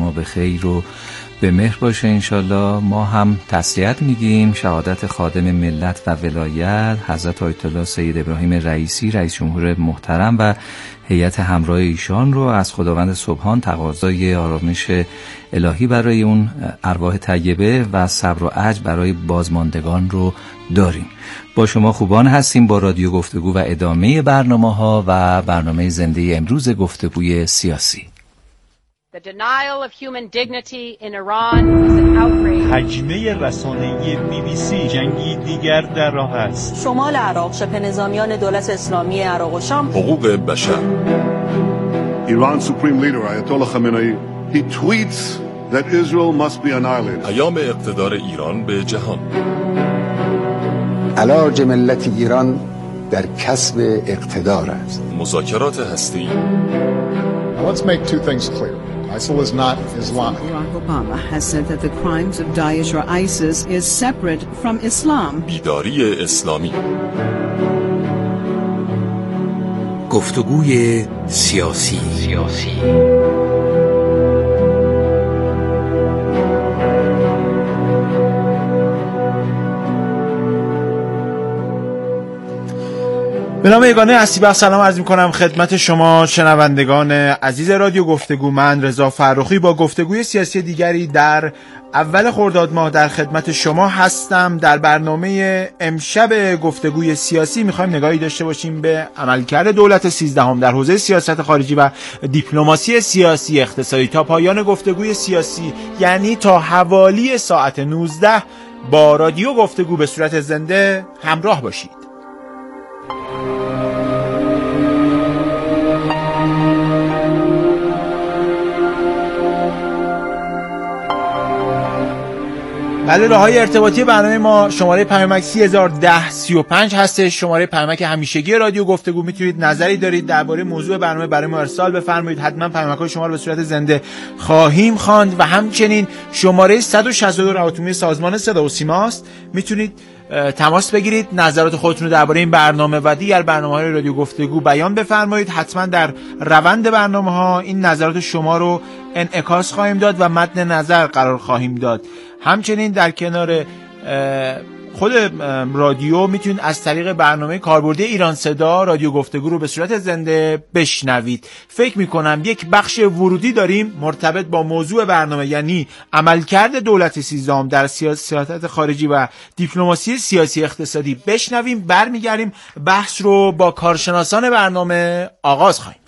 شما به خیر و به مهر باشه انشالله. ما هم تسلیت میگیم شهادت خادم ملت و ولایت حضرت آیت الله سید ابراهیم رئیسی رئیس جمهور محترم و هیئت همراه ایشان رو از خداوند سبحان تقاضای آرامش الهی برای اون ارواح طیبه و صبر و عجز برای بازماندگان رو داریم. با شما خوبان هستیم با رادیو گفتگو و ادامه برنامه‌ها و برنامه زنده امروز گفتگوی سیاسی. The denial of human dignity in Iran is an outrage. حجمه رسانه‌ای BBC جنگی دیگر در راه است. شمال عراق شبه نظامیان دولت اسلامی عراق و شام. حقوق بشر. Iran's supreme leader Ayatollah Khamenei he tweets that Israel must be annihilated. پیام اقتدار ایران به جهان. علاج ملت ایران در کسب اقتدار است. مذاکرات هسته‌ای. Let's make two things clear. ISIL is not Islamic. Barack Obama has said that the crimes of Daesh or ISIS is separate from Islam. بیداری اسلامی. گفتگوی سیاسی. به نام یگانه هستی سلام عرض می‌کنم خدمت شما شنوندگان عزیز رادیو گفتگو. من رضا فرخی با گفتگوی سیاسی دیگری در اول خرداد ماه در خدمت شما هستم. در برنامه امشب گفتگوی سیاسی می‌خوایم نگاهی داشته باشیم به عملکرد دولت 13 در حوزه سیاست خارجی و دیپلماسی سیاسی اقتصادی. تا پایان گفتگوی سیاسی یعنی تا حوالی ساعت 19 با رادیو گفتگو به صورت زنده همراه باشید. بله، راههای ارتباطی برنامه ما شماره پیامک 301035 هستش، شماره پیامک همیشگی رادیو گفتگو. میتونید نظری دارید درباره موضوع برنامه برای ما ارسال بفرمایید، حتما پیامک‌های شما رو به صورت زنده خواهیم خواند. و همچنین شماره 162 روابط سازمان صدا و سیما است، میتونید تماس بگیرید، نظرات خودتون رو درباره این برنامه و دیگر برنامه‌های رادیو گفتگو بیان بفرمایید. حتما در روند برنامه‌ها این نظرات شما رو انعکاس خواهیم داد و متن نظر قرار خواهیم داد. همچنین در کنار خود رادیو میتونید از طریق برنامه کاربردی ایران صدا رادیو گفتگو رو به صورت زنده بشنوید. فکر میکنم یک بخش ورودی داریم مرتبط با موضوع برنامه، یعنی عملکرد دولت 13 در سیاست خارجی و دیپلماسی سیاسی اقتصادی. بشنویم، برمیگردیم بحث رو با کارشناسان برنامه آغاز خواهیم.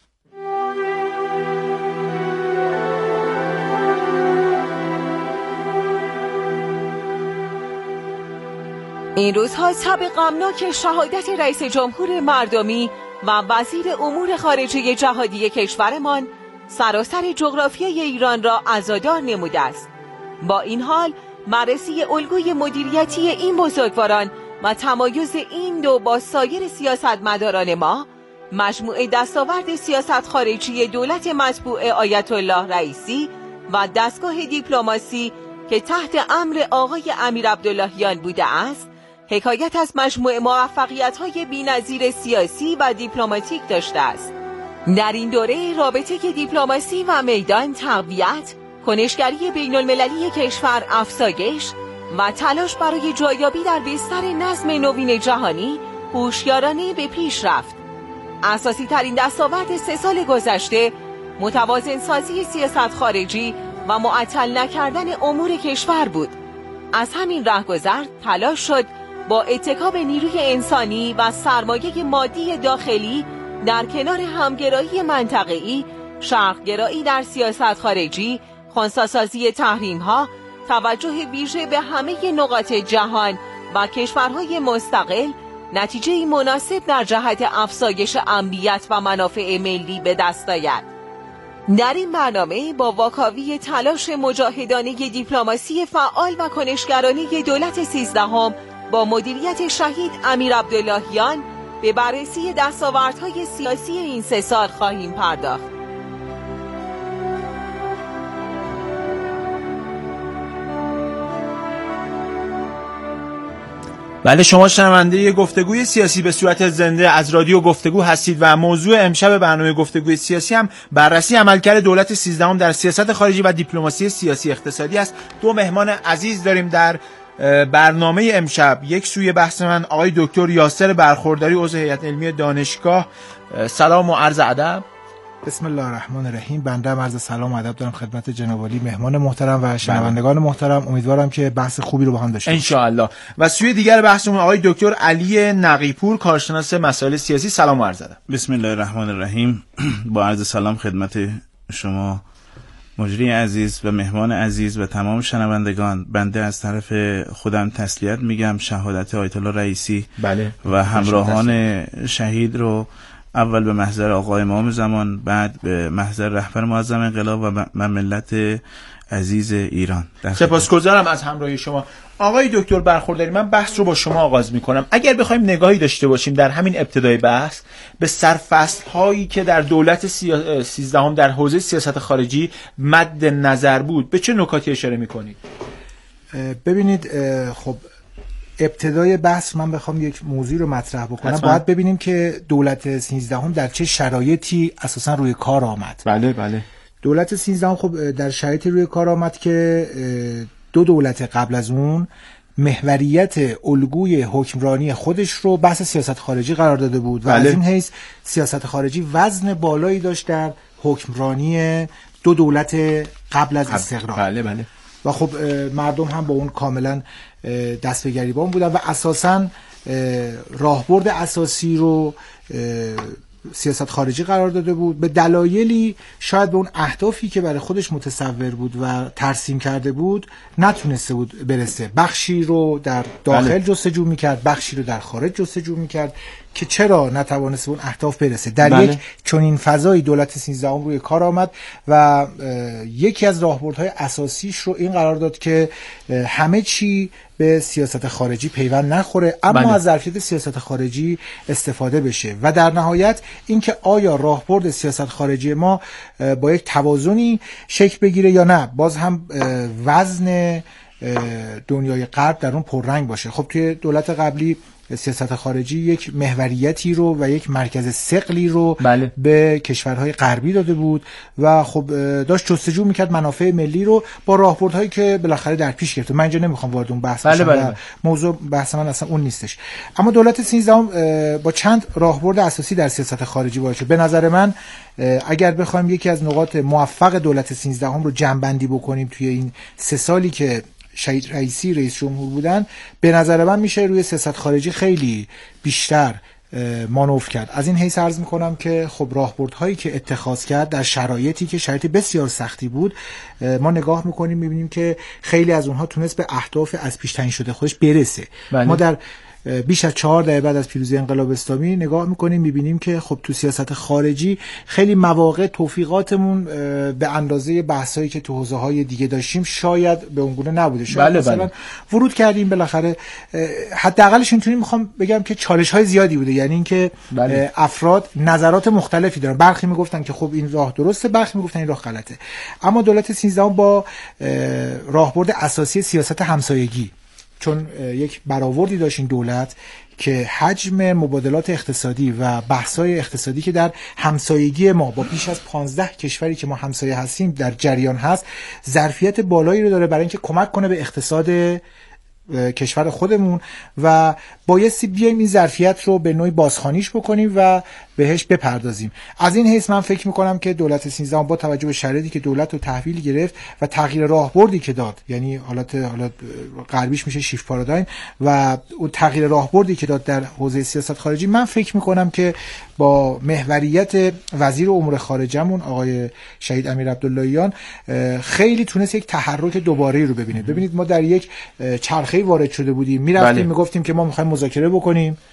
این روزها شب غمناک شهادت رئیس جمهور مردمی و وزیر امور خارجه جهادی کشورمان سراسر جغرافیای ایران را عزادار نموده است. با این حال بررسی الگوی مدیریتی این بزرگواران و تمایز این دو با سایر سیاستمداران ما، مجموعه دستاورد سیاست خارجی دولت مطبوع آیت الله رئیسی و دستگاه دیپلماسی که تحت امر آقای امیر عبداللهیان بوده است، حکایت از مجموعه موفقیت‌های بی‌نظیر سیاسی و دیپلماتیک داشته است. در این دوره رابطه دیپلماسی و میدان تقویت، کنشگری بین‌المللی کشور افزایش و تلاش برای جایابی در بستر نظم نوین جهانی هوشیارانه به پیش رفت. اساسی ترین دستاورد 3 سال گذشته متوازن سازی سیاست خارجی و معطل نکردن امور کشور بود. از همین رهگذر تلاش شد با اتکا به نیروی انسانی و سرمایه مادی داخلی در کنار همگرایی منطقه‌ای، شرقگرایی در سیاست خارجی، خنثی‌سازی تحریم‌ها، توجه ویژه به همه نقاط جهان و کشورهای مستقل، نتیجه مناسب در جهت افزایش امنیت و منافع ملی به دست آید. در این برنامه با واکاوی تلاش مجاهدانه دیپلماسی فعال و کنشگرانه دولت 13 با مدیریت شهید امیر عبداللهیان به بررسی دستاوردهای سیاسی این 3 سال خواهیم پرداخت. بله، شما شنونده گفتگوی سیاسی به صورت زنده از رادیو گفتگو هستید و موضوع امشب برنامه گفتگوی سیاسی هم بررسی عملکرد دولت 13 در سیاست خارجی و دیپلماسی سیاسی اقتصادی است. دو مهمان عزیز داریم در برنامه امشب. یک سوی بحث من آقای دکتر یاسر برخورداری، عضو هیئت علمی دانشگاه. سلام و عرض ادب. بسم الله الرحمن الرحیم. بنده هم عرض سلام و ادب دارم خدمت جناب عالی مهمان محترم و شنوندگان محترم. امیدوارم که بحث خوبی رو با هم داشته باشیم ان شاء الله. و سوی دیگر بحثمون آقای دکتر علی نقیپور، کارشناس مسائل سیاسی. سلام و عرض ادب. بسم الله الرحمن الرحیم. با عرض سلام خدمت شما مجری عزیز و مهمان عزیز و تمام شنوندگان. بنده از طرف خودم تسلیت میگم شهادت آیت الله رئیسی بله. و همراهان شهید رو اول به محضر آقا امام زمان، بعد به محضر رهبر معظم انقلاب و ملت عزیز ایران. سپاسگزارم از همراهی شما. آقای دکتر برخورداری، من بحث رو با شما آغاز میکنم. اگر بخوایم نگاهی داشته باشیم در همین ابتدای بحث به سرفصل هایی که در دولت 13 در حوزه سیاست خارجی مد نظر بود، به چه نکاتی اشاره میکنید؟ ببینید، خب ابتدای بحث من بخوام یک موضوع رو مطرح بکنم، باید ببینیم که دولت 13 در چه شرایطی اساسا روی کار آمد. بله. دولت 13 خب در شرایطی روی کار آمد که دو دولت قبل از اون محوریت الگوی حکمرانی خودش رو بحث سیاست خارجی قرار داده بود و از این حیث سیاست خارجی وزن بالایی داشت در حکمرانی دو دولت قبل از استقرار. بله. و خب مردم هم با اون کاملا دست به گریبان بودن و اساساً راهبرد اساسی رو سیاست خارجی قرار داده بود. به دلایلی شاید به اون اهدافی که برای خودش متصور بود و ترسیم کرده بود نتونسته بود برسه. بخشی رو در داخل جستجو میکرد، بخشی رو در خارج جستجو میکرد که چرا نتوانسته اون اهداف برسه. در یک چنین فضایی دولت 13 روی کار آمد و یکی از راهبردهای اساسیش رو این قرار داد که همه چی به سیاست خارجی پیوند نخوره، اما از ظرفیت سیاست خارجی استفاده بشه و در نهایت اینکه آیا راهبرد سیاست خارجی ما با یک توازنی شکل بگیره یا نه، باز هم وزن دنیای غرب در اون پررنگ باشه. خب توی دولت قبلی سیاست خارجی یک محوریتی رو و یک مرکز ثقلی رو به کشورهای غربی داده بود و خب داشت جستجو میکرد منافع ملی رو با راهبردهایی که بالاخره در پیش گرفت. من اینجا نمیخوام وارد اون بحث بشم، موضوع بحث من اصلا اون نیستش. اما دولت 13 با چند راهبرد اساسی در سیاست خارجی باشه. به نظر من اگر بخوایم یکی از نقاط موفق دولت 13 رو جمع‌بندی بکنیم توی این 3 سالی که شهید رئیسی رئیس جمهور بودن، به نظر من میشه روی سیاست خارجی خیلی بیشتر مانور کرد. از این حیث عرض میکنم که خب راهبردهایی که اتخاذ کرد در شرایطی که شرایط بسیار سختی بود، ما نگاه میکنیم میبینیم که خیلی از اونها تونست به اهداف از پیش تعیین شده خودش برسه. ما در بیش از 4 دهه بعد از پیروزی انقلاب اسلامی نگاه میکنیم میبینیم که خب تو سیاست خارجی خیلی مواقع توفیقاتمون به اندازه بحثایی که تو حوزه‌های دیگه داشتیم شاید به اون گونه نبوده. شاید مثلا ورود کردیم بالاخره، حداقلش اینطوری میخوام بگم که چالش‌های زیادی بوده، یعنی اینکه افراد نظرات مختلفی دارن. برخی میگفتن که خب این راه درسته، برخی میگفتن این راه غلطه. اما دولت 13 با راهبرد اساسی سیاست همسایگی، چون یک برآوردی داشت این دولت که حجم مبادلات اقتصادی و بحث‌های اقتصادی که در همسایگی ما با بیش از 15 کشوری که ما همسایه هستیم در جریان هست، ظرفیت بالایی رو داره برای اینکه کمک کنه به اقتصاد کشور خودمون و بایستی بیایم این ظرفیت رو به نوعی بازخوانیش بکنیم و بهش بپردازیم. از این حیث من فکر میکنم که دولت 13 با توجه به شرایطی که دولت رو تحویل گرفت و تغییر راهبردی که داد، یعنی حالت غربیش میشه شیفت پارادایم، و اون تغییر راهبردی که داد در حوزه سیاست خارجی، من فکر میکنم که با محوریت وزیر امور خارجه‌مون آقای شهید امیر عبداللهیان خیلی تونست یک تحرک دوباره رو ببینید. ببینید ما در یک چرخه وارد شده بودیم، میرفتیم میگفتیم که ما میخوایم مذاکره بکنیم،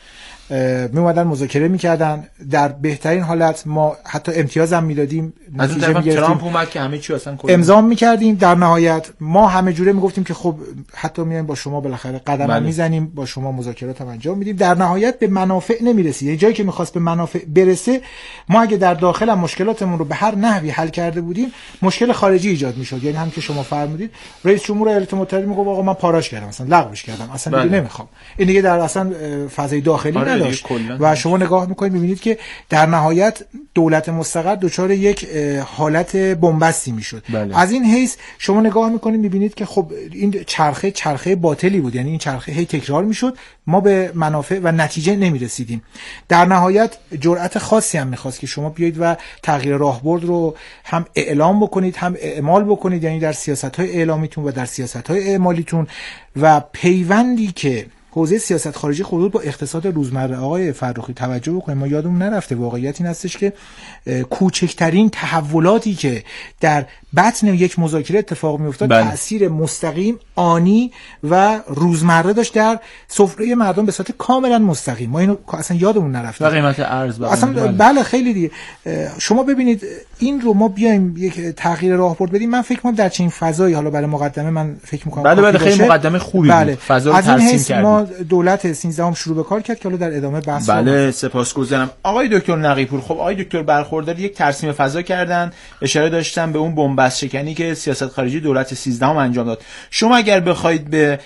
می اومدن مذاکره میکردن. در بهترین حالت ما حتی امتیاز هم میدادیم، از اون طرف ترامپ اومد که همه چی اصلا امضا میکردیم. در نهایت ما همه جوره میگفتیم که خب حتی میایم با شما بالاخره قدم هم میزنیم، با شما مذاکرات هم انجام میدیم. در نهایت به منافع نمیرسید. یه جایی که میخواست به منافع برسه، ما اگه در داخل هم مشکلاتمون رو به هر نحوی حل کرده بودیم، مشکل خارجی ایجاد میشد. یعنی هم که شما فرمودید رئیس جمهور ایالات متحده میگه آقا من پاراش کردم، مثلا لغوش کردم، اصلا دیگه نمیخوام. این دیگه در اصلا فضای داخلی نداشت. و شما نگاه میکنید میبینید که در نهایت دولت مستقر دچار یک حالت بنبستی میشد. از این حیث شما نگاه میکنید میبینید که خب این چرخه باطلی بود، یعنی این چرخه هی تکرار میشد، ما به منافع و نتیجه نمیرسیدیم. در نهایت جرأت خاصی هم میخواست که شما بیایید و تغییر راهبرد رو هم اعلام بکنید هم اعمال بکنید، یعنی در سیاست‌های اعلامیتون و در سیاست‌های اعمالیتون، و پیوندی که حوزه سیاست خارجی خودت با اقتصاد روزمره آقای فرخی توجه بکنیم. ما یادمون نرفته واقعیت این هستش که کوچکترین تحولاتی که در بطن یک مذاکره اتفاق میافتاد تأثیر مستقیم، آنی و روزمره داشت در سفره مردم به صورت کاملا مستقیم. ما اینو اصلا یادمون نرفته. و قیمت ارز اصلا بله خیلی دیگه. شما ببینید این رو ما بیایم یک تغییر راهبرد بدیم. من فکر می‌کنم در چنین فضایی، حالا برای مقدمه من فکر می‌کنم بله خیلی مقدمه خوبی بود. فضا رو ترسیم کردیم. ما دولت 13 شروع به کار کرد که حالا در ادامه بحث سپاسگزارم. آقای دکتر نقی‌پور، خب آقای دکتر برخوردار یک ترسیم فضا کردن، اشاره داشتن به اون بن‌بست شکنی که سیاست خارجی دولت 13 انجام داد. شما اگر بخواید به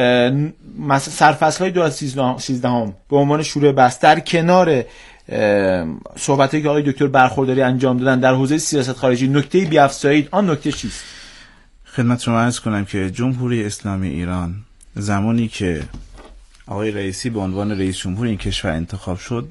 سرفصل‌های دولت 13 به عنوان شروع بحث در کنار صحبتایی که آقای دکتر برخورداری انجام دادن در حوزه سیاست خارجی نکته‌ای بیافزایید، آن نکته چیست؟ خدمت شما عرض کنم که جمهوری اسلامی ایران زمانی که آقای رئیسی به عنوان رئیس جمهور این کشور انتخاب شد،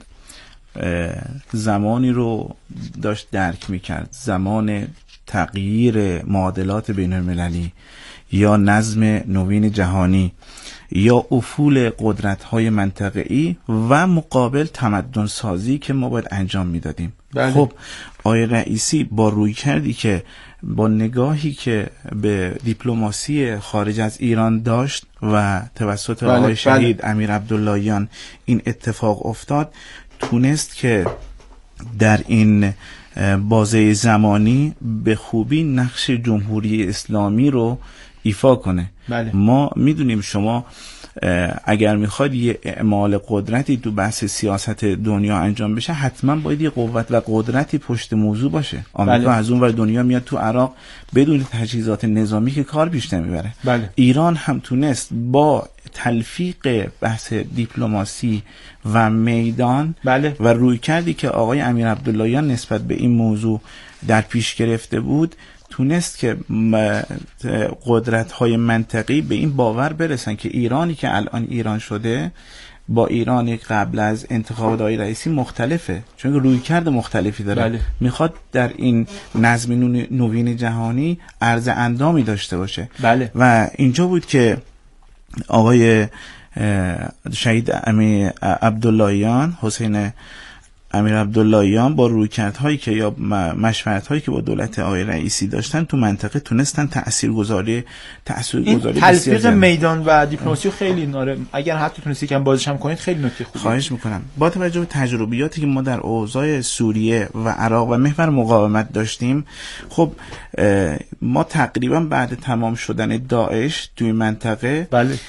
زمانی رو داشت درک می‌کرد، زمان تغییر معادلات بین‌المللی یا نظم نوین جهانی یا افول قدرت‌های منطقه‌ای و مقابل تمدن سازی که ما باید انجام میدادیم. خب آقای رئیسی با روی کردی که با نگاهی که به دیپلماسی خارج از ایران داشت و توسط آقای شهید امیر عبداللهیان این اتفاق افتاد، تونست که در این بازه زمانی به خوبی نقش جمهوری اسلامی رو ایفا کنه. ما میدونیم شما اگر میخواد یه اعمال قدرتی تو بحث سیاست دنیا انجام بشه، حتما باید یه قوت و قدرتی پشت موضوع باشه. آمریکا از اون ور دنیا میاد تو عراق بدون تجهیزات نظامی که کار پیش نمیبره. ایران هم تونست با تلفیق بحث دیپلماسی و میدان و روی کردی که آقای امیر عبداللهیان نسبت به این موضوع در پیش گرفته بود، تونست که قدرت‌های منطقی به این باور برسن که ایرانی که الان ایران شده با ایرانی قبل از انتخاب آقای رئیسی مختلفه، چون رویکرد مختلفی داره. میخواد در این نظم نوین جهانی عرض اندامی داشته باشه. و اینجا بود که آقای شهید امیر عبداللهیان، حسین امیر عبداللهیان با رویکردهایی که یا مشورت‌هایی که با دولت آقای رئیسی داشتن تو منطقه تونستن تاثیرگذاری تلفیق میدان و دیپلماسی خیلی ناره. اگر حتی تونستی که بازش هم کنید خیلی نکته خوبه. خواهش میکنم. با توجه به تجربیاتی که ما در اوضاع سوریه و عراق و محور مقاومت داشتیم، خب ما تقریبا بعد تمام شدن داعش توی منطقه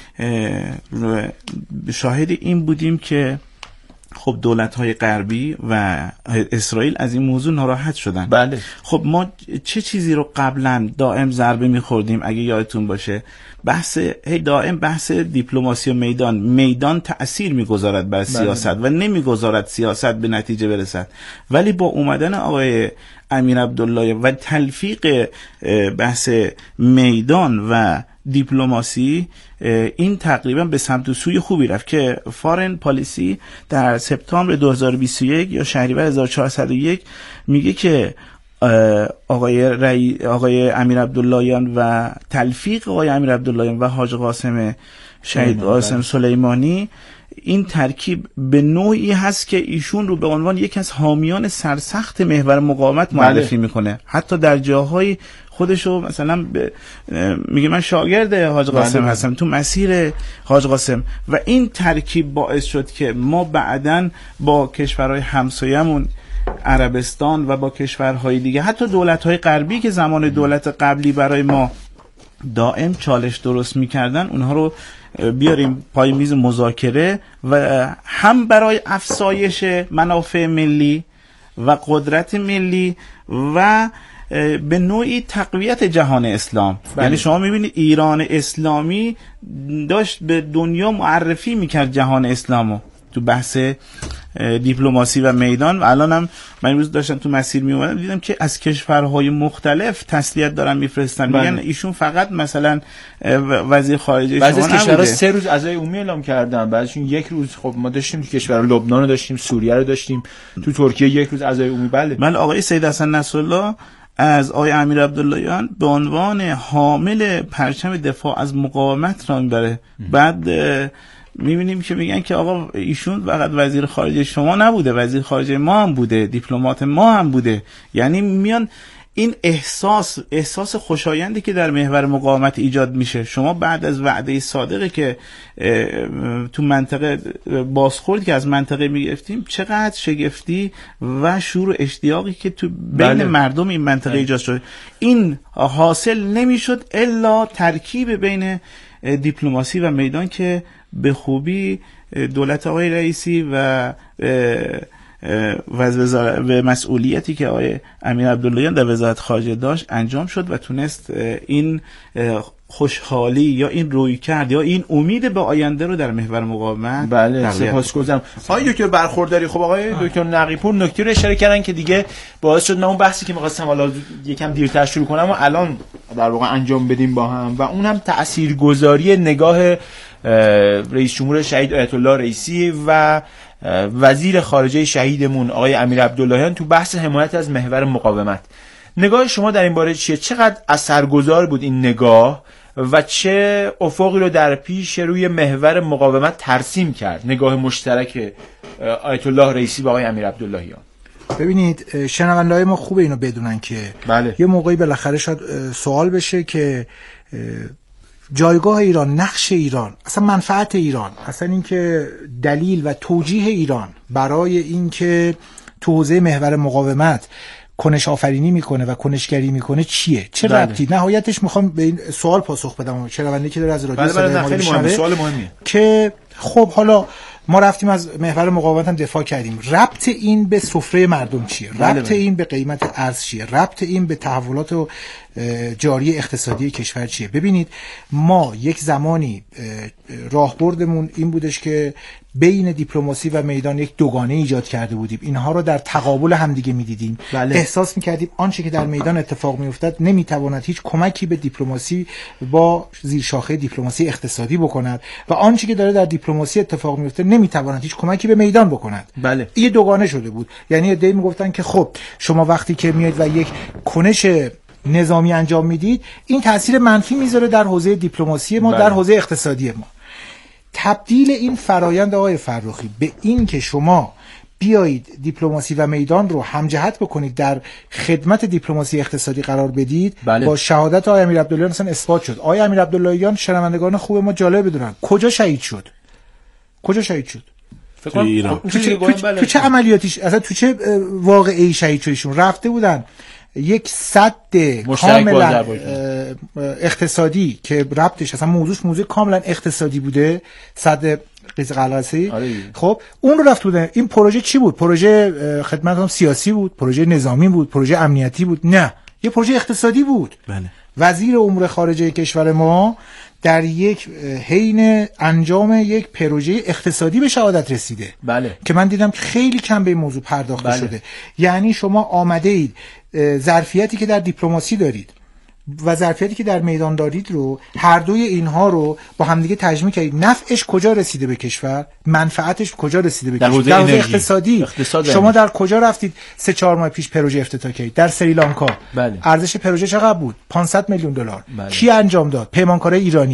شاهد این بودیم که خب دولت‌های غربی و اسرائیل از این موضوع ناراحت شدن. خب ما چه چیزی رو قبلا دائم ضربه می‌خوردیم اگه یادتون باشه، دائم بحث دیپلماسی و میدان تأثیر می‌گذارد بر سیاست و نمی‌گذارد سیاست به نتیجه برسد. ولی با اومدن آقای امیر عبدالله و تلفیق بحث میدان و دیپلماسی، این تقریبا به سمت و سوی خوبی رفت که فارن پالیسی در سپتامبر 2021 یا شهریور 1401 میگه که آقای امیر عبداللهیان و تلفیق آقای امیر عبداللهیان و حاج قاسم شهید قاسم سلیمانی، این ترکیب به نوعی هست که ایشون رو به عنوان یکی از حامیان سرسخت محور مقاومت معرفی میکنه. حتی در جاهای خودشو مثلا میگه من شاگرد حاج قاسم هستم، تو مسیر حاج قاسم، و این ترکیب باعث شد که ما بعداً با کشورهای همسایه‌مون عربستان و با کشورهای دیگه، حتی دولت‌های غربی که زمان دولت قبلی برای ما دائم چالش درست می‌کردن، اونها رو بیاریم پای میز مذاکره و هم برای افزایش منافع ملی و قدرت ملی و به نوعی تقویت جهان اسلام. یعنی شما میبینید ایران اسلامی داشت به دنیا معرفی میکرد جهان اسلامو تو بحث دیپلماسی و میدان، و الان هم من امروز داشتم تو مسیر می اومدم دیدم که از کشورهای مختلف تسلیت دارن میفرستن. میگن ایشون فقط مثلا وزیر خارجه شما نبوده. بعضی کشورها 3 روز عزای عمومی اعلام کردن، بعضیشون 1 روز. خب ما داشتیم تو کشور لبنان رو داشتیم، سوریه رو داشتیم، تو ترکیه 1 روز عزای عمومی. بله آقای سید حسن نصرالله از آقای امیر عبداللهیان به عنوان حامل پرچم دفاع از مقاومت را میبره. بعد میبینیم که میگن که آقا ایشون فقط وزیر خارجه شما نبوده، وزیر خارجه ما هم بوده، دیپلمات ما هم بوده. یعنی میان این احساس خوشایندی که در محور مقاومت ایجاد میشه. شما بعد از وعده صادقی که تو منطقه بازخورد که از منطقه میگرفتیم، چقدر شگفتی و شور و اشتیاقی که تو بین مردم این منطقه ایجاد شده، این حاصل نمیشد الا ترکیب بین دیپلماسی و میدان که به خوبی دولت آقای رئیسی و مسئولیتی که آقای امیر عبداللهیان در وزارت خارجه داشت انجام شد و تونست این خوشحالی یا این رویکرد یا این امید به آینده رو در محور مقاومت. بله سپاسگزارم. آقای دکتر برخورداری. خب آقای دکتر نقی‌پور نکته رو اشاره کردن که دیگه باعث شد من اون بحثی که می‌خواستم حالا یکم دیرتر شروع کنم و الان در واقع انجام بدیم با هم، و اونم تاثیرگذاری نگاه رئیس جمهور شهید آیت الله رئیسی و وزیر خارجه شهیدمون آقای امیر عبداللهیان تو بحث حمایت از محور مقاومت. نگاه شما در این باره چیه؟ چقدر اثرگذار بود این نگاه و چه افقی رو در پیش روی محور مقاومت ترسیم کرد نگاه مشترک آیت الله رئیسی با آقای امیر عبداللهیان؟ ببینید شنونده‌های ما خوبه اینو بدونن که یه موقعی بالاخره شاید سوال بشه که جایگاه ایران، نقش ایران، اصلا منفعت ایران، اصلا اینکه دلیل و توجیه ایران برای اینکه تو حوزه محور مقاومت کنش آفرینی میکنه و کنشگری میکنه چیه؟ چه ربطی؟ نهایتش میخوام به این سوال پاسخ بدم. چرونده که داره از رادیو سوال مهمیه که خب حالا ما رفتیم از محور مقاومت هم دفاع کردیم، ربط این به سفره مردم چیه؟ ربط این به قیمت ارز چیه؟ ربط این به تحولات و جاری اقتصادی کشور چیه؟ ببینید ما یک زمانی راهبردمون این بودش که بین دیپلماسی و میدان یک دوگانه ایجاد کرده بودیم، اینها رو در تقابل همدیگه میدیدیم. احساس میکردیم آنچه که در میدان اتفاق میافتد نمیتواند هیچ کمکی به دیپلماسی با زیرشاخه دیپلماسی اقتصادی بکند و آنچه که داره در دیپلماسی اتفاق میفته نمیتواند هیچ کمکی به میدان بکند. این دوگانه شده بود. یعنی عده‌ای میگفتن که خب شما وقتی که میاد و یک کنش نظامی انجام میدید، این تاثیر منفی میذاره در حوزه دیپلماسی ما، در حوزه اقتصادی ما. تبدیل این فرایند آقای فرخی به این که شما بیایید دیپلماسی و میدان رو همجهت بکنید، در خدمت دیپلماسی اقتصادی قرار بدید، با شهادت آقای امیر عبداللهیان اصلا اثبات شد. آقای امیر عبداللهیان شنوندگان خوب ما جالب بدونن کجا شهید شد؟ تو چه عملیاتیش، اصلا تو چه واقعی شهید شدشون؟ رفته بودن یک سد کاملا اقتصادی که ربطش اصلا موضوع کاملا اقتصادی بوده، سد قیز قلعه‌ای. خب اون رو رفت بودن. این پروژه چی بود؟ پروژه خدمت سیاسی بود، پروژه نظامی بود، پروژه امنیتی بود؟ نه، یه پروژه اقتصادی بود. وزیر امور خارجه کشور ما در یک حین انجام یک پروژه اقتصادی به شهادت رسیده که من دیدم که خیلی کم به این موضوع پرداخته شده. یعنی شما آمده اید ظرفیتی که در دیپلماسی دارید و ظرفیتی که در میدان دارید رو، هر دوی اینها رو با همدیگه تجمیع کردید. نفعش کجا رسیده به کشور؟ منفعتش کجا رسیده به کشور؟ در حوزه اقتصادی. شما در کجا رفتید 3-4 ماه پیش پروژه افتتاح کردید؟ در سریلانکا. ارزش پروژه چقدر بود؟ $500 میلیون. کی انجام داد؟ پیمانکارای ایرانی.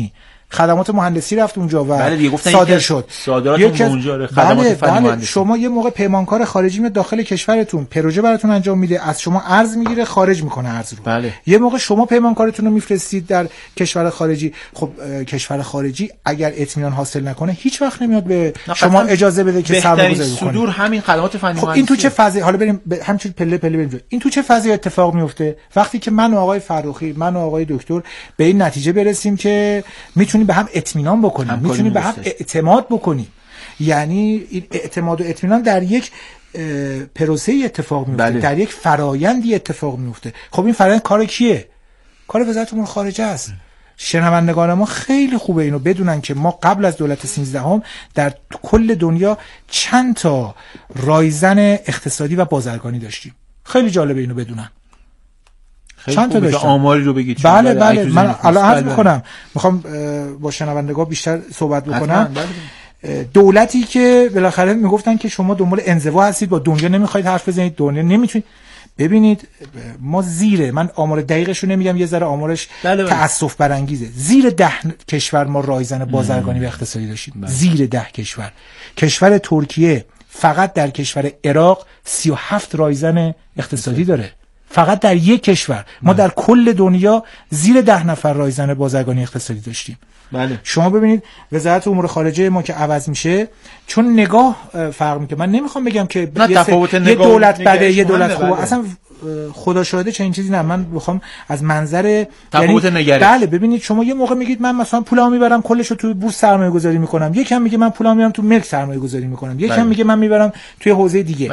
خدمات مهندسی رفت اونجا و بله صادر شد. صادرات اونجا خدمات فنی مهندسی. شما یه موقع پیمانکار خارجی میاد داخل کشورتون پروژه براتون انجام میده، از شما ارز میگیره، خارج میکنه ارز رو. بله. یه موقع شما پیمانکارتون رو میفرستید در کشور خارجی، خب کشور خارجی اگر اطمینان حاصل نکنه هیچ وقت نمیاد به شما اجازه بده که سرمایه‌گذاری کنید. صدور همین خدمات فنی خب این تو چه فضایی، حالا بریم همچین پله بریم، این تو چه فضایی اتفاق میفته؟ وقتی که من و آقای فرخی، من و آقای دکتر به این نتیجه برسیم که میتونیم به هم اطمینان بکنیم، میتونیم به هم اعتماد بکنیم. یعنی این اعتماد و اطمینان در یک پروسه اتفاق میفته. بله. در یک فرایندی اتفاق میفته. خب این فرایند کار کیه؟ کار وزارت امور خارجه است. شنوندگان ما خیلی خوبه اینو بدونن که ما قبل از دولت 13 در کل دنیا چند تا رایزن اقتصادی و بازرگانی داشتیم. خیلی جالبه اینو بدونن. چند تا داشتیم. آماری رو بگید. بله من الان عرض می‌کنم، میخوام با شنوندگان بیشتر صحبت بکنم. دولتی که بالاخره میگفتن که شما دنبال انزوا هستید، با دنیا نمیخواید حرف بزنید، دنیا نمیتونید. ببینید ما زیر، من آمار دقیقش رو نمیگم، یه ذره آمارش تأسف برانگیزه، زیر 10 کشور ما رایزن بازرگانی و اقتصادی داشتیم. زیر 10 کشور. کشور ترکیه فقط در کشور عراق 37 رایزن اقتصادی داره، فقط در یک کشور. ما در کل دنیا زیر 10 نفر رایزن بازرگانی اقتصادی داشتیم. بله. شما ببینید وزارت امور خارجه ما که عوض میشه، چون نگاه فرق میکنه. من نمیخوام بگم که یه دولت بده یه دولت خوبه، اصلا خدا شاهده چنین چیزی نه. من میخوام از منظر تفاوت نگرش. بله ببینید شما یه موقع میگید من مثلا پولامو میبرم کلشو تو بورس سرمایه گذاری میکنم، یکم میگه من پولامو میبرم تو ملک سرمایه گذاری میکنم، یکم میگه من میبرم توی حوزه دیگه.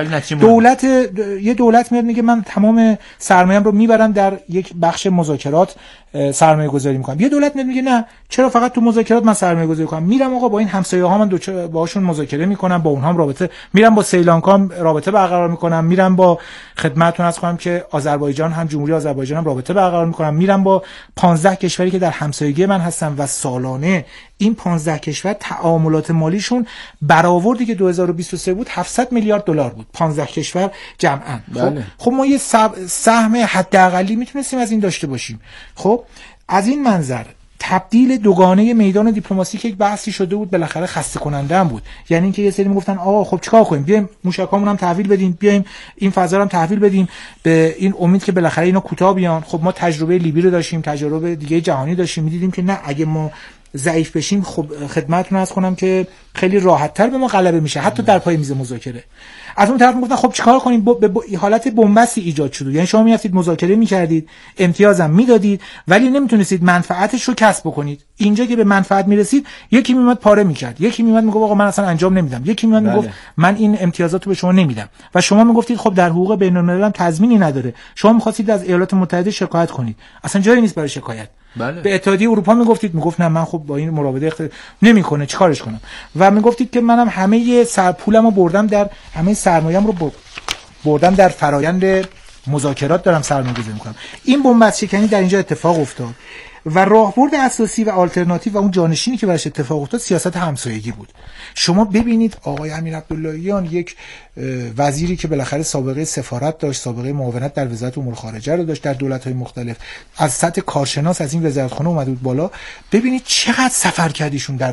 یه دولت میاد میگه من تمام سرمایه‌ام رو میبرم در یک بخش مذاکرات سرمایه گذاری میکنم. یه دولت میاد میگه نه چرا فقط تو مذاکرات من سرمایه گذاری کنم، میرم آقا با این همسایه‌ها من باهاشون مذاکره میکنم، با اونها رابطه، میرم با سریلانکا رابطه برقرار میکنم، میرم با خدمتتون عرض کنم که آذربایجان هم جمهوری آذربایجان هم رابطه برقرار میکنم، میرم با 15 کشوری که در همسایگی من هستن و سالانه این 15 کشور تعاملات مالیشون برآوردی که 2023 بود 700 میلیارد دلار بود، 15 کشور جمعاً. بله. خب ما یه سهم حداقلی میتونستیم از این داشته باشیم. خب از این منظر تبدیل دوگانه میدان دیپلماسی که یک بحثی شده بود بالاخره خسته کننده هم بود. یعنی اینکه یه سری میگفتن آقا خب چیکار کنیم، بیایم موشکامون هم تحویل بدیم، بیایم این فضا رو هم تحویل بدیم به این امید که بالاخره اینا کوتاه بیان. خب ما تجربه لیبی رو داشتیم، تجربه دیگه جهانی داشتیم، میدیدیم که نه اگه ما ضعیف بشیم خب خدمتتون عرض کنم که خیلی راحت‌تر به ما غلبه میشه حتی در پای میز مذاکره. از اون طرف میگفتن خب چیکار کنیم، حالت بنبستی ایجاد شد. یعنی شما میافتید مذاکره میکردید، امتیازم میدادید، ولی نمیتونستید منفعتش رو کسب بکنید. اینجا که به منفعت میرسید یکی میومد پاره میکرد، یکی میومد میگفت آقا من اصلا انجام نمیدم، یکی میومد میگفت من این امتیازات رو به شما نمیدم و شما میگفتید خب در حقوق بین‌الملل هم تضمینی نداره. شما میخواستید از ایالات متحده شکایت کنید، اصلا جایی نیست برای شکایت. بله. به اتحادیه اروپا میگفتید، میگفت نه من خب با این مراوده نمیکنه چیکارش کنم، و میگفتید که منم همه پولمو بردم در همه سرمایه‌ام رو بردم در فرایند مذاکرات دارم سرمایه‌گذاری میکنم. این بنبست شکنی در اینجا اتفاق افتاد و راهبرد اساسی و آلترناتیو و اون جانشینی که براش اتفاق افتاد سیاست همسایگی بود. شما ببینید آقای امیر عبداللهیان یک وزیری که بالاخره سابقه سفارت داشت، سابقه معاونت در وزارت امور خارجه رو داشت در دولت‌های مختلف، از سطح کارشناس از این وزارتخانه اومد بود بالا. ببینید چقدر سفر کردیشون در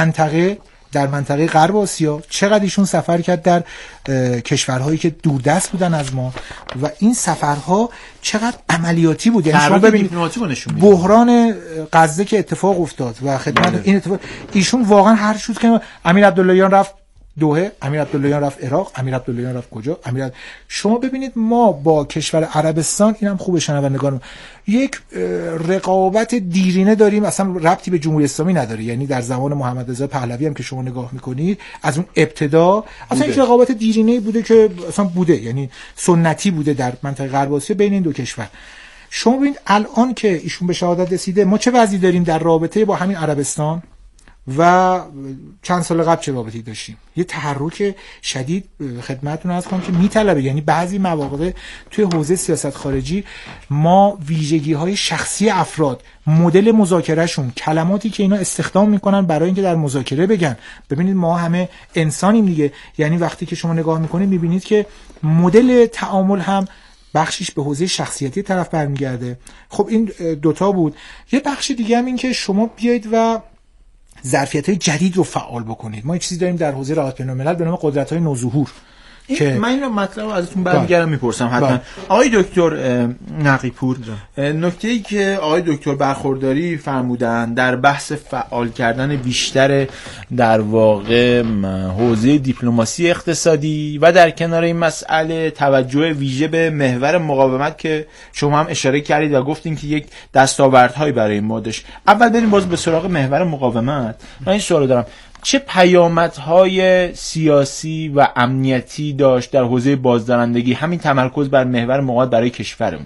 منطقه غرب آسیا، چقدر ایشون سفر کرد در کشورهایی که دوردست بودن از ما و این سفرها چقدر عملیاتی بود. یعنی شما ببینید بحران غزه که اتفاق افتاد و خدمت این اتفاق، ایشون واقعا هر چیز که امیر عبداللهیان رفت دوحه، امیر عبداللهیان رفت عراق، امیر عبداللهیان رفت کجا، شما ببینید ما با کشور عربستان، اینم خوبه شنوندگان، یک رقابت دیرینه داریم، اصلا ربطی به جمهوری اسلامی نداره. یعنی در زمان محمد رضا پهلوی هم که شما نگاه میکنید از اون ابتدا اصلا یک رقابت دیرینه بوده که اصلا بوده، یعنی سنتی بوده در منطقه غرب آسیا بین این دو کشور. شما ببینید الان که ایشون به شهادت رسیده ما چه وضعی داریم در رابطه با همین عربستان و چند سال قبل چه رابطه‌ای داشتیم. یه تحرک شدید خدمتتون عرض کنم که میطلبه، یعنی بعضی مواقع توی حوزه سیاست خارجی ما ویژگی‌های شخصی افراد، مدل مذاکرهشون، کلماتی که اینا استخدام میکنن برای اینکه در مذاکره بگن، ببینید ما همه انسانیم دیگه، یعنی وقتی که شما نگاه میکنید میبینید که مدل تعامل هم بخشش به حوزه شخصیتی طرف برمیگرده. خب این دوتا بود. یه بخش دیگه هم این که شما بیایید و ظرفیت‌های جدید رو فعال بکنید. ما یه چیزی داریم در حوزه رعایت بین‌الملل به نام قدرت‌های نوظهور که من این مطلب رو ازتون برمیگردم میپرسم حتما. آقای دکتر نقی‌پور، نکته‌ای که آقای دکتر برخورداری فرمودن در بحث فعال کردن بیشتر در واقع حوزه دیپلماسی اقتصادی و در کنار این مسئله توجه ویژه به محور مقاومت که شما هم اشاره کردید و گفتین که یک دستاوردهایی برای ما داشت. اول بریم باز به سراغ محور مقاومت. من این سوالو دارم، چه پیامدهای سیاسی و امنیتی داشت در حوزه بازدارندگی همین تمرکز بر محور مقاومت برای کشورمون؟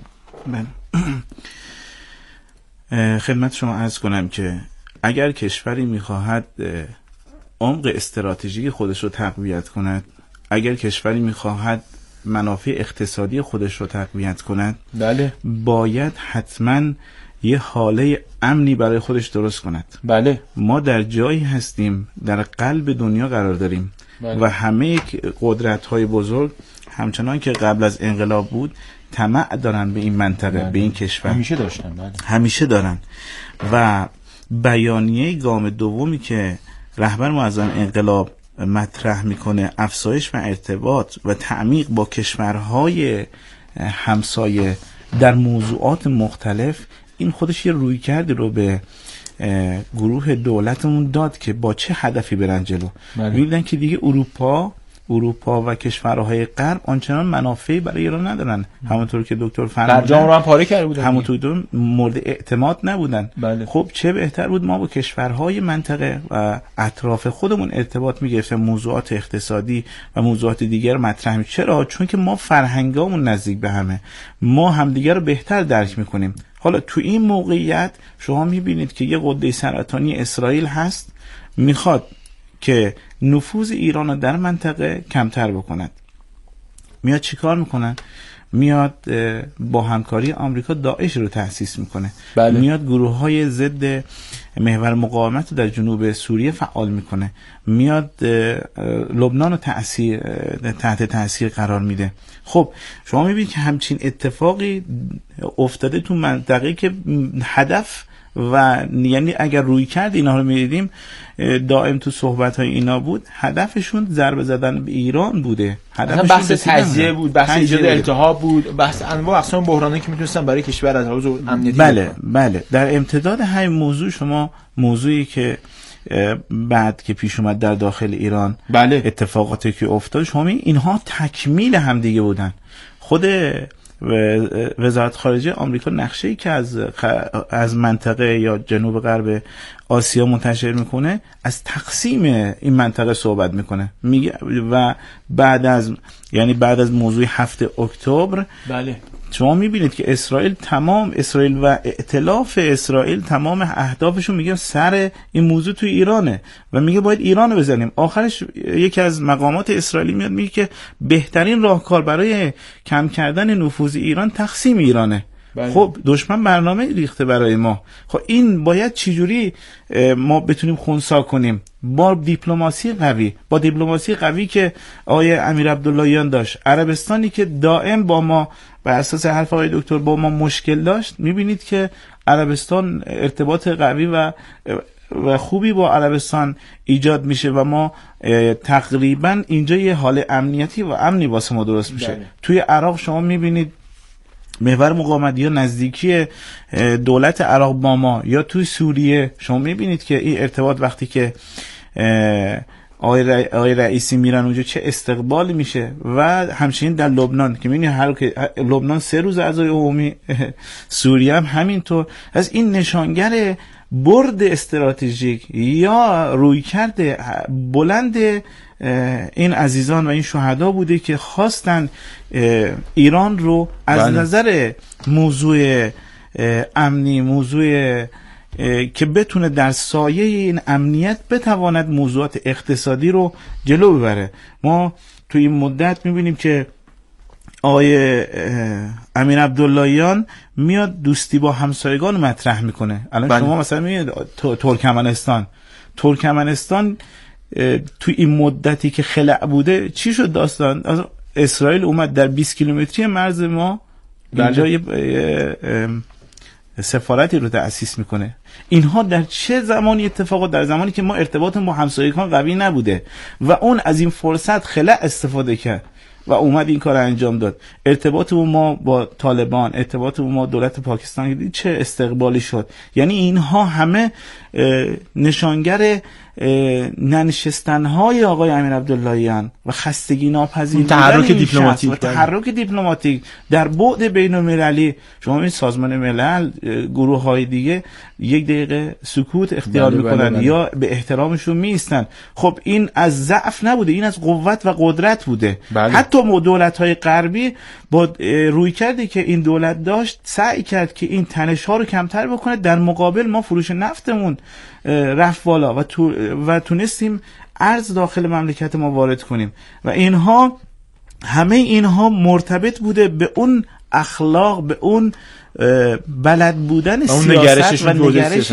خدمت شما عرض کنم که اگر کشوری میخواهد عمق استراتژیک خودش رو تقویت کند، اگر کشوری میخواهد منافع اقتصادی خودش رو تقویت کند، بله، باید حتما یه حاله امنی برای خودش درست کند. بله، ما در جایی هستیم در قلب دنیا قرار داریم. بله. و همه قدرت‌های بزرگ همچنان که قبل از انقلاب بود طمع دارن به این منطقه. بله. به این کشور همیشه داشتن. بله. همیشه دارن. و بیانیه گام دومی که رهبر معظم انقلاب مطرح میکنه، افزایش و ارتباط و تعمیق با کشورهای همسایه در موضوعات مختلف، این خودش یه رویکردی رو به گروه دولتمون داد که با چه هدفی برن جلو. می‌بینن که دیگه اروپا و کشورهای غرب آنچنان منافعی برای ایران ندارن. همونطور که دکتر فرمودن برجام رو هم پاره کرده بودن، همونطور مورد اعتماد نبودن. بله. خب چه بهتر بود ما با کشورهای منطقه و اطراف خودمون ارتباط می‌گرفتیم، موضوعات اقتصادی و موضوعات دیگر مطرح می‌شد. چرا؟ چون که ما فرهنگامون نزدیک به همه، ما همدیگر رو بهتر درک می‌کنیم. حالا تو این موقعیت شما می‌بینید که یه قده سرطانی اسرائیل هست، میخواد که نفوذ ایران رو در منطقه کمتر بکند. میاد چیکار میکنن؟ میاد با همکاری آمریکا داعش رو تأسیس میکنه. بله. میاد گروه های ضد محور مقاومت رو در جنوب سوریه فعال میکنه. میاد لبنان رو تحت تأثیر قرار میده. خب شما میبینید که همچین اتفاقی افتاده تو منطقه که هدف و یعنی اگر روی کرد اینا رو می‌دیدیم دائم تو صحبت‌های اینا بود، هدفشون ضربه زدن به ایران بوده، هدفشون بحث تجزیه بود، بحث ایجاد التهاب بود، بحث انواع اقسام بحرانایی که میتونستن برای کشور از لحاظ امنیتی. بله در امتداد همین موضوع شما موضوعی که بعد که پیش اومد در داخل ایران، بله، اتفاقاتی که افتاد، شما اینها تکمیل هم دیگه بودن. خود وزارت خارجه آمریکا نقشه‌ای که از منطقه یا جنوب غرب آسیا منتشر میکنه، از تقسیم این منطقه صحبت میکنه. میگه و بعد از موضوع 7 اکتبر، بله، شما میبینید که اسرائیل و ائتلاف اسرائیل تمام اهدافشون میگه سر این موضوع توی ایرانه و میگه باید ایرانو بزنیم. آخرش یکی از مقامات اسرائیلی میاد میگه که بهترین راهکار برای کم کردن نفوذ ایران تقسیم ایرانه. بله. خب دشمن برنامه ریخته برای ما. خب این باید چجوری ما بتونیم خنثی کنیم؟ با دیپلماسی قوی که آقای امیر عبداللهیان داشت، عربستانی که دائم با ما بر اساس حرف آقای دکتر با ما مشکل داشت. میبینید که عربستان ارتباط قوی و خوبی با عربستان ایجاد میشه و ما تقریبا اینجا یه حال امنیتی و امنی واسه ما درست میشه. بله. توی عراق شما میبینید محور مقاومت یا نزدیکی دولت عراق با ما، یا توی سوریه شما میبینید که این ارتباط وقتی که آقای رئیسی میرن اونجا چه استقبالی میشه. و همچنین در لبنان که میبینید لبنان 3 روز اعضای عمومی، سوریه هم همینطور. از این نشانگر برد استراتژیک یا رویکرد بلند این عزیزان و این شهدا بوده که خواستن ایران رو از نظر موضوع امنی، موضوع که بتونه در سایه این امنیت بتواند موضوعات اقتصادی رو جلو ببره. ما توی این مدت میبینیم که آقای امیر عبداللهیان میاد دوستی با همسایگان مطرح میکنه. الان شما مثلا میبینید ترکمنستان توی این مدتی که خلأ بوده چی شد داستان؟ اسرائیل اومد در 20 کیلومتری مرز ما اینجا یه سفارتی رو تأسیس میکنه. اینها در چه زمانی اتفاقات؟ در زمانی که ما ارتباط با همسایگان قوی نبوده و اون از این فرصت خلأ استفاده کرد و اومد این کار انجام داد. ارتباط ما با طالبان، ارتباط ما دولت پاکستان چه استقبالی شد. یعنی اینها همه نشانگر ننشستن‌های آقای امیر عبداللهیان و خستگی ناپذیری تحرک دیپلماتیک و تحرک دیپلماتیک در بعد بین‌المللی. شما این سازمان ملل، گروه‌های دیگه 1 دقیقه سکوت اختیار میکنن یا به احترامشون میستن. خب این از ضعف نبوده، این از قوت و قدرت بوده. حتی دولت‌های غربی با روی کردی که این دولت داشت سعی کرد که این تنش‌ها رو کمتر بکنه، در مقابل ما فروش نفتمون رفت بالا و تونستیم ارز داخل مملکت ما وارد کنیم و اینها همه اینها مرتبط بوده به اون اخلاق، به اون بلد بودن سیاست و نگرش